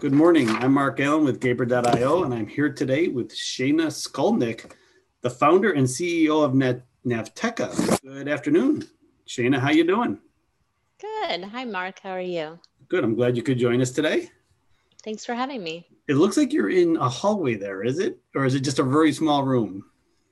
Good morning. I'm Mark Allen with Gaber.io, and I'm here today with Shana Skolnick, the founder and CEO of Navteca. Good afternoon. Shana, how you doing? Good. Hi, Mark. How are you? Good. I'm glad you could join us today. Thanks for having me. It looks like you're in a hallway there, is it? Or is it just a very small room?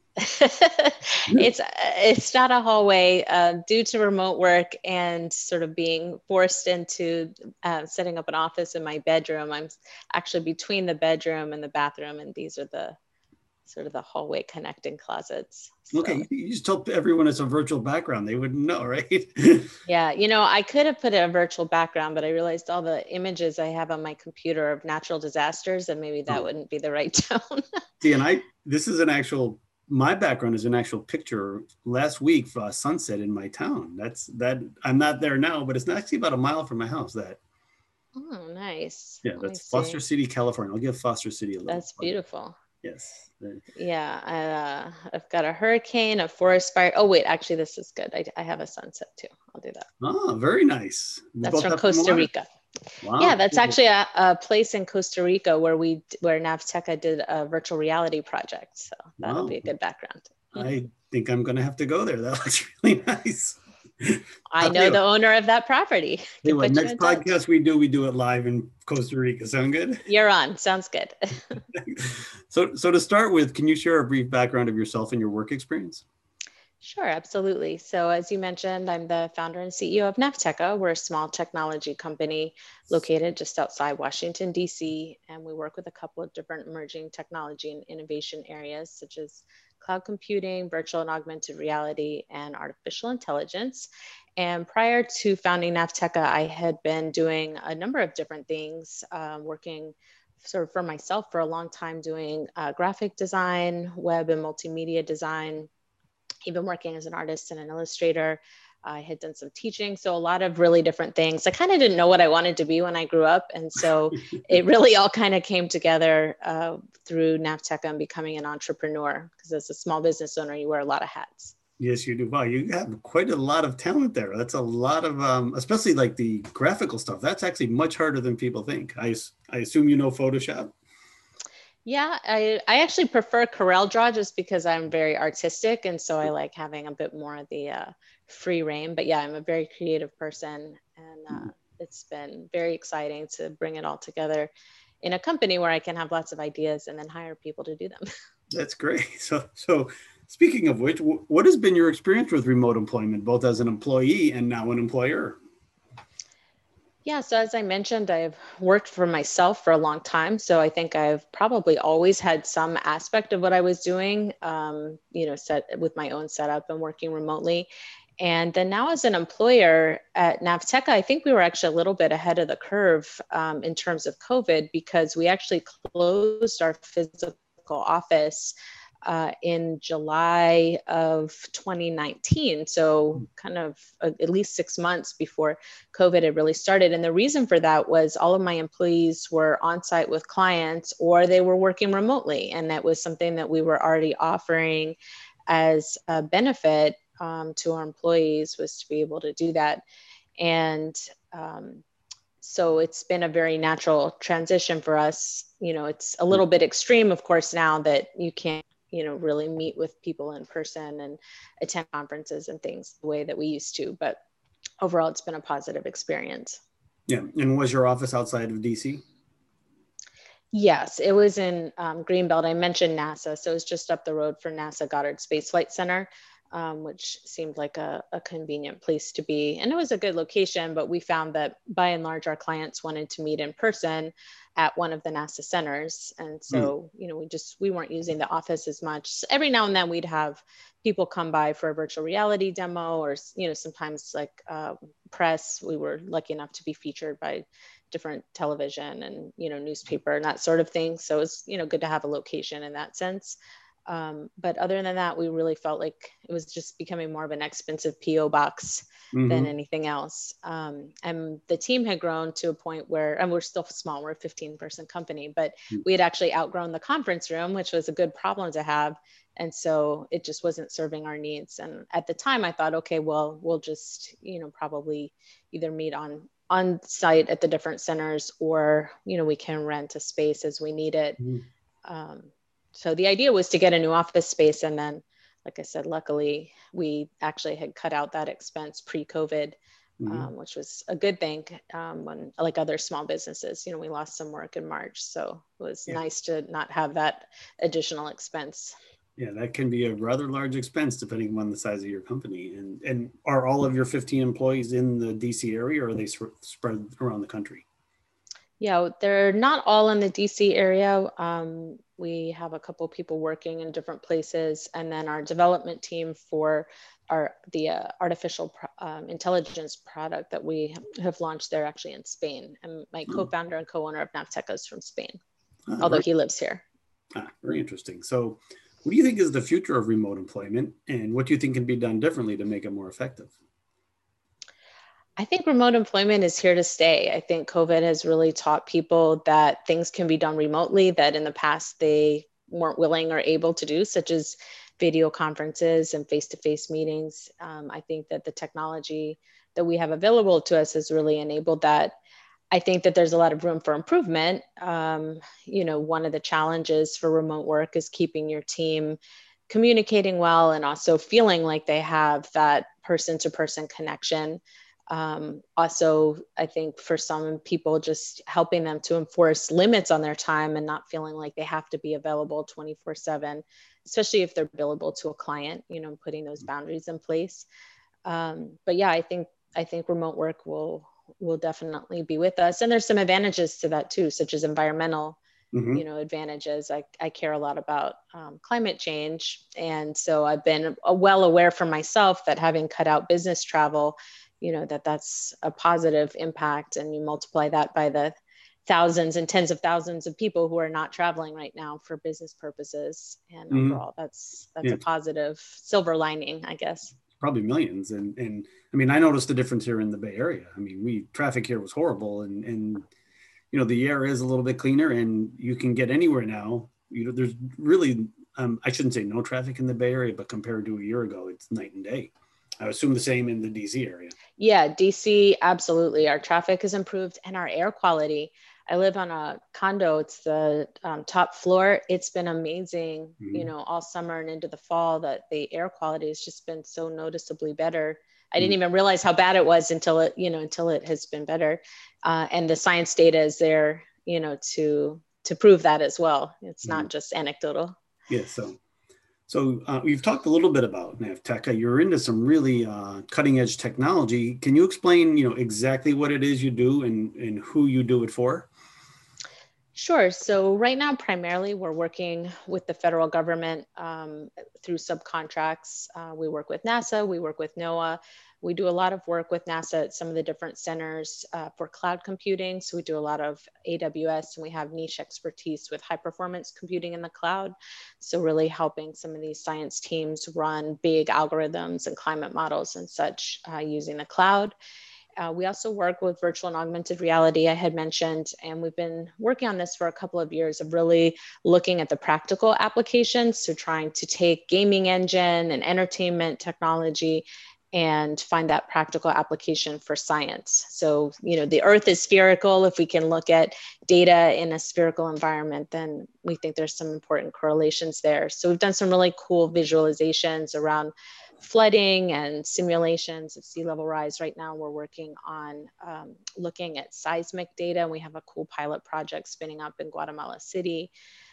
It's not a hallway due to remote work and sort of being forced into setting up an office in my bedroom. I'm actually between the bedroom and the bathroom, and these are the sort of the hallway connecting closets. So Okay, you just told everyone it's a virtual background. They wouldn't know, right? yeah, I could have put a virtual background, but I realized all the images I have on my computer of natural disasters, and maybe that wouldn't be the right tone. See, this is my background is an actual picture last week for a sunset in my town. I'm not there now, but it's actually about a mile from my house. Oh, nice. Yeah, Let me that's Foster see. City, California. I'll give Foster City a little That's plug. beautiful. Yes. Yeah, I've got a hurricane, a forest fire. Oh, wait, actually, this is good. I have a sunset too. I'll do that. Oh, very nice. We That's both from have some Costa water. Rica. Yeah, Wow. that's actually a place in Costa Rica where Navteca did a virtual reality project. So that'll Wow. be a good background. I think I'm going to have to go there. That looks really nice. I I'll tell know you the owner of that property. Can what, put you next in touch. podcast we do it live in Costa Rica. Sound good? You're on. Sounds good. So to start with, can you share a brief background of yourself and your work experience? Sure, absolutely. So as you mentioned, I'm the founder and CEO of Navteca. We're a small technology company located just outside Washington, D.C., and we work with a couple of different emerging technology and innovation areas, such as cloud computing, virtual and augmented reality, and artificial intelligence. And prior to founding Navteca, I had been doing a number of different things, working sort of for myself for a long time, doing graphic design, web and multimedia design, even working as an artist and an illustrator. I had done some teaching, so a lot of really different things. I kind of didn't know what I wanted to be when I grew up, and so it really all kind of came together through Navteca and becoming an entrepreneur, because as a small business owner, you wear a lot of hats. Yes, you do. Wow, you have quite a lot of talent there. That's a lot of, especially like the graphical stuff. That's actually much harder than people think. I assume you know Photoshop. Yeah, I actually prefer Corel Draw just because I'm very artistic. And so I like having a bit more of the free reign. But yeah, I'm a very creative person. And it's been very exciting to bring it all together in a company where I can have lots of ideas and then hire people to do them. That's great. So speaking of which, what has been your experience with remote employment, both as an employee and now an employer? Yeah, so as I mentioned, I've worked for myself for a long time. So I think I've probably always had some aspect of what I was doing, set with my own setup and working remotely. And then now as an employer at Navteca, I think we were actually a little bit ahead of the curve in terms of COVID, because we actually closed our physical office in July of 2019. So, kind of at least 6 months before COVID had really started. And the reason for that was all of my employees were on site with clients or they were working remotely. And that was something that we were already offering as a benefit to our employees, was to be able to do that. And so it's been a very natural transition for us. It's a little bit extreme, of course, now that you can't really meet with people in person and attend conferences and things the way that we used to. But overall, it's been a positive experience. Yeah. And was your office outside of DC? Yes, it was in Greenbelt. I mentioned NASA. So it was just up the road from NASA Goddard Space Flight Center, which seemed like a convenient place to be. And it was a good location, but we found that by and large, our clients wanted to meet in person at one of the NASA centers. And so, we weren't using the office as much. So every now and then we'd have people come by for a virtual reality demo, or, sometimes like press. We were lucky enough to be featured by different television and newspaper and that sort of thing. So it's good to have a location in that sense. But other than that, we really felt like it was just becoming more of an expensive PO box than anything else. And the team had grown to a point where, and we're still small, we're a 15-person company, but we had actually outgrown the conference room, which was a good problem to have. And so it just wasn't serving our needs. And at the time I thought, okay, well, we'll just, probably either meet on site at the different centers, or, we can rent a space as we need it. So the idea was to get a new office space. And then, like I said, luckily we actually had cut out that expense pre-COVID, which was a good thing. When, like other small businesses, we lost some work in March. So it was nice to not have that additional expense. Yeah, that can be a rather large expense depending on the size of your company. And are all of your 15 employees in the DC area, or are they spread around the country? Yeah, they're not all in the DC area. We have a couple people working in different places, and then our development team for the artificial intelligence product that we have launched, they're actually in Spain. And my co-founder and co-owner of Navteca is from Spain, although he lives here. Very interesting. So what do you think is the future of remote employment, and what do you think can be done differently to make it more effective? I think remote employment is here to stay. I think COVID has really taught people that things can be done remotely that in the past they weren't willing or able to do, such as video conferences and face-to-face meetings. I think that the technology that we have available to us has really enabled that. I think that there's a lot of room for improvement. One of the challenges for remote work is keeping your team communicating well and also feeling like they have that person-to-person connection. Also, I think for some people, just helping them to enforce limits on their time and not feeling like they have to be available 24/7, especially if they're billable to a client, putting those boundaries in place. But yeah, I think remote work will definitely be with us. And there's some advantages to that too, such as environmental, advantages. I care a lot about climate change. And so I've been well aware for myself that having cut out business travel, that's a positive impact. And you multiply that by the thousands and tens of thousands of people who are not traveling right now for business purposes. And overall, that's a positive silver lining, I guess. Probably millions. And I mean, I noticed the difference here in the Bay Area. I mean, traffic here was horrible, and the air is a little bit cleaner, and you can get anywhere now. There's really, I shouldn't say no traffic in the Bay Area, but compared to a year ago, it's night and day. I assume the same in the DC area. Yeah, DC, absolutely. Our traffic has improved, and our air quality. I live on a condo. It's the top floor. It's been amazing, all summer and into the fall, that the air quality has just been so noticeably better. I didn't even realize how bad it was until it has been better. And the science data is there, to prove that as well. It's not just anecdotal. Yeah. So we've talked a little bit about Navteca. You're into some really cutting edge technology. Can you explain, exactly what it is you do and who you do it for? Sure. So right now, primarily, we're working with the federal government through subcontracts. We work with NASA, we work with NOAA. We do a lot of work with NASA at some of the different centers for cloud computing. So we do a lot of AWS, and we have niche expertise with high performance computing in the cloud. So really helping some of these science teams run big algorithms and climate models and such using the cloud. We also work with virtual and augmented reality, I had mentioned, and we've been working on this for a couple of years of really looking at the practical applications. So trying to take gaming engine and entertainment technology and find that practical application for science. So, the Earth is spherical. If we can look at data in a spherical environment, then we think there's some important correlations there. So we've done some really cool visualizations around flooding and simulations of sea level rise. Right now, we're working on looking at seismic data, and we have a cool pilot project spinning up in Guatemala City.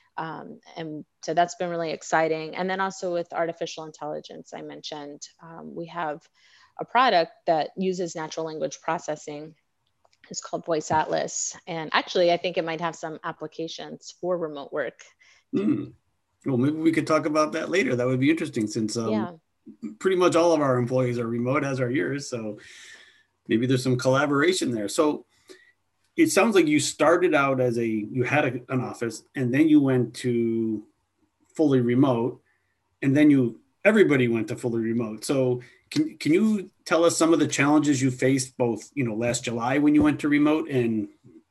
And so that's been really exciting. And then also with artificial intelligence, I mentioned, we have a product that uses natural language processing. It's called Voice Atlas. And actually, I think it might have some applications for remote work. Well, maybe we could talk about that later. That would be interesting, since pretty much all of our employees are remote, as are yours. So maybe there's some collaboration there. So it sounds like you started out as you had an office, and then you went to fully remote, and then everybody went to fully remote. So can you tell us some of the challenges you faced, both, last July when you went to remote and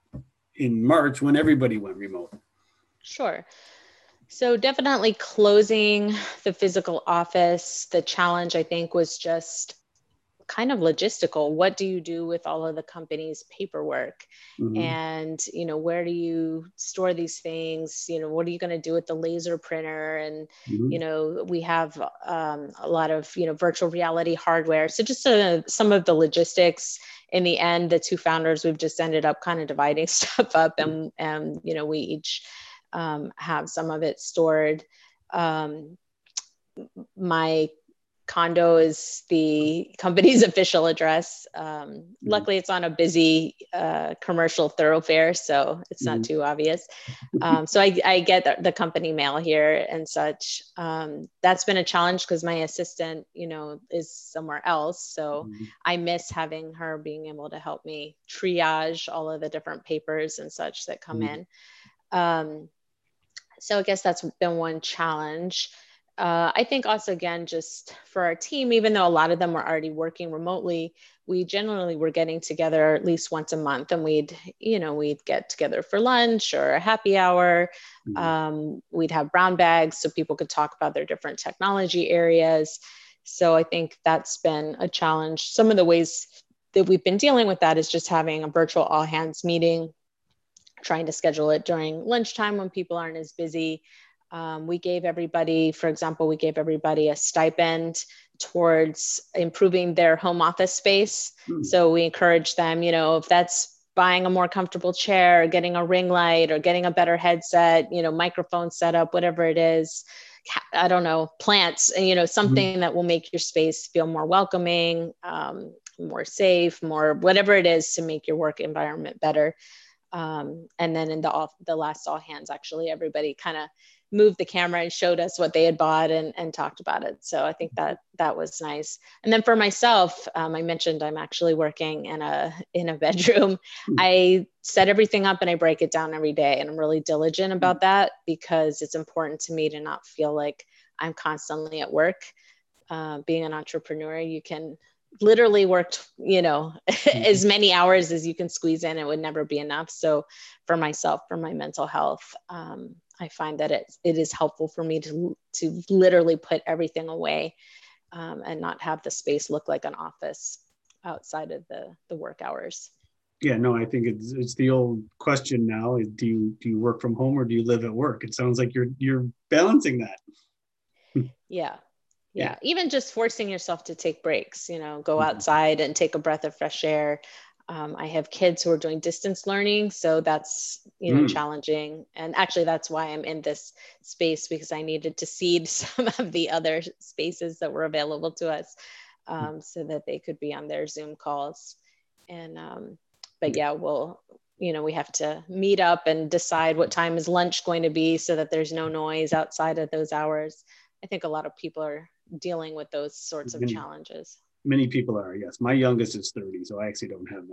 in March when everybody went remote? Sure. So definitely closing the physical office. The challenge, I think, was just kind of logistical. What do you do with all of the company's paperwork? Mm-hmm. And, where do you store these things? What are you going to do with the laser printer? And, Mm-hmm. we have a lot of, virtual reality hardware. So just some of the logistics. In the end, the two founders, we've just ended up kind of dividing stuff up, and we each have some of it stored. My condo is the company's official address. Luckily, it's on a busy commercial thoroughfare, so it's not too obvious. So I get the company mail here and such. That's been a challenge because my assistant, is somewhere else. So I miss having her being able to help me triage all of the different papers and such that come in. So I guess that's been one challenge. I think also, again, just for our team, even though a lot of them were already working remotely, we generally were getting together at least once a month, and we'd get together for lunch or a happy hour. We'd have brown bags so people could talk about their different technology areas. So I think that's been a challenge. Some of the ways that we've been dealing with that is just having a virtual all hands meeting, trying to schedule it during lunchtime when people aren't as busy. We gave everybody, for example, a stipend towards improving their home office space. So we encourage them, if that's buying a more comfortable chair, or getting a ring light, or getting a better headset, microphone setup, whatever it is, I don't know, plants, something that will make your space feel more welcoming, more safe, more whatever it is to make your work environment better. And then in the last all hands, actually, everybody kind of moved the camera and showed us what they had bought and talked about it. So I think that was nice. And then for myself, I mentioned I'm actually working in a bedroom. I set everything up and I break it down every day. And I'm really diligent about that because it's important to me to not feel like I'm constantly at work. Being an entrepreneur, you can literally work, as many hours as you can squeeze in. It would never be enough. So for myself, for my mental health, I find that it is helpful for me to literally put everything away and not have the space look like an office outside of the work hours. Yeah, no, I think it's the old question now is do you work from home or do you live at work? It sounds like you're balancing that. Yeah. Even just forcing yourself to take breaks, go outside and take a breath of fresh air. I have kids who are doing distance learning, so that's, challenging. And actually that's why I'm in this space, because I needed to seed some of the other spaces that were available to us so that they could be on their Zoom calls. And, but yeah, we have to meet up and decide what time is lunch going to be so that there's no noise outside of those hours. I think a lot of people are dealing with those sorts of challenges. Many people are, yes. My youngest is 30, so I actually don't have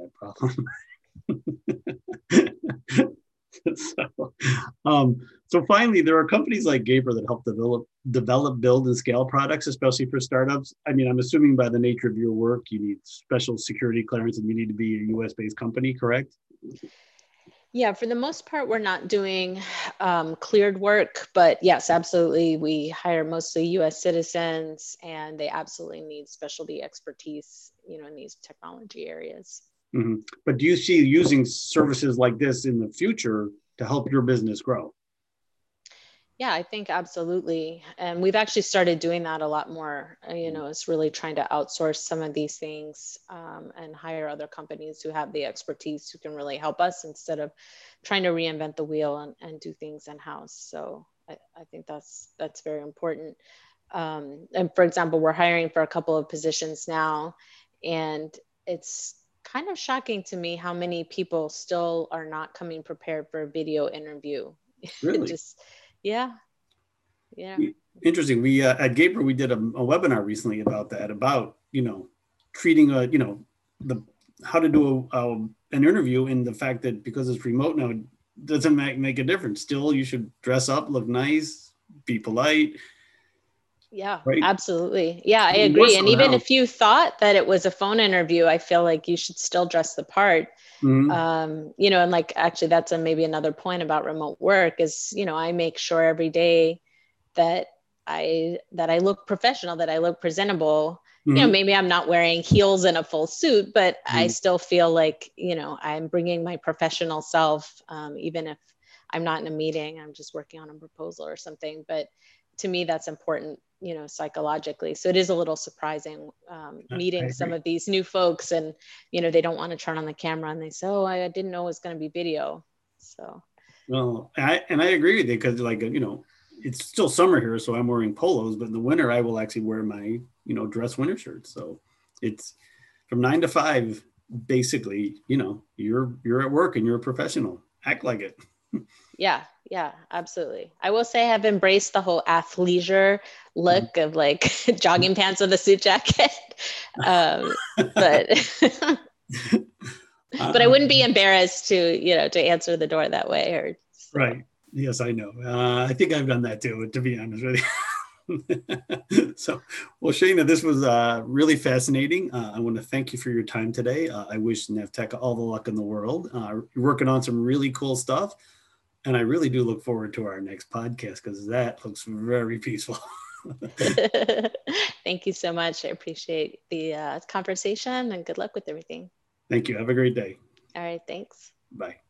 that problem. So finally, there are companies like Gaper that help develop, build, and scale products, especially for startups. I mean, I'm assuming by the nature of your work, you need special security clearance and you need to be a US-based company, correct? Yeah, for the most part, we're not doing cleared work, but yes, absolutely. We hire mostly US citizens and they absolutely need specialty expertise, in these technology areas. Mm-hmm. But do you see using services like this in the future to help your business grow? Yeah, I think absolutely. And we've actually started doing that a lot more, it's really trying to outsource some of these things and hire other companies who have the expertise who can really help us instead of trying to reinvent the wheel and do things in-house. So I think that's very important. And for example, we're hiring for a couple of positions now, and it's kind of shocking to me how many people still are not coming prepared for a video interview. Really? Yeah. Interesting. We at Gaper, we did a webinar recently about that, about treating how to do an interview, and the fact that because it's remote now, it doesn't make a difference. Still, you should dress up, look nice, be polite. Yeah, right? Absolutely. Yeah, I agree. And even if you thought that it was a phone interview, I feel like you should still dress the part. Mm-hmm. And like, actually, that's maybe another point about remote work is, I make sure every day that I look professional, that I look presentable, maybe I'm not wearing heels and a full suit, but I still feel like, I'm bringing my professional self, even if I'm not in a meeting, I'm just working on a proposal or something. But to me, that's important, psychologically. So it is a little surprising meeting some of these new folks, and, they don't want to turn on the camera, and they say, oh, I didn't know it was going to be video. So. Well, I agree with you, because it's still summer here, so I'm wearing polos, but in the winter I will actually wear my, dress winter shirt. So it's from 9 to 5, basically, you're at work and you're a professional. Act like it. Yeah, absolutely. I will say I've embraced the whole athleisure look of like jogging pants with a suit jacket. But but I wouldn't be embarrassed to answer the door that way. Right. Yes, I know. I think I've done that too, to be honest with you. So, well, Shana, this was really fascinating. I want to thank you for your time today. I wish Navteq all the luck in the world. You're working on some really cool stuff. And I really do look forward to our next podcast, because that looks very peaceful. Thank you so much. I appreciate the conversation, and good luck with everything. Thank you. Have a great day. All right. Thanks. Bye.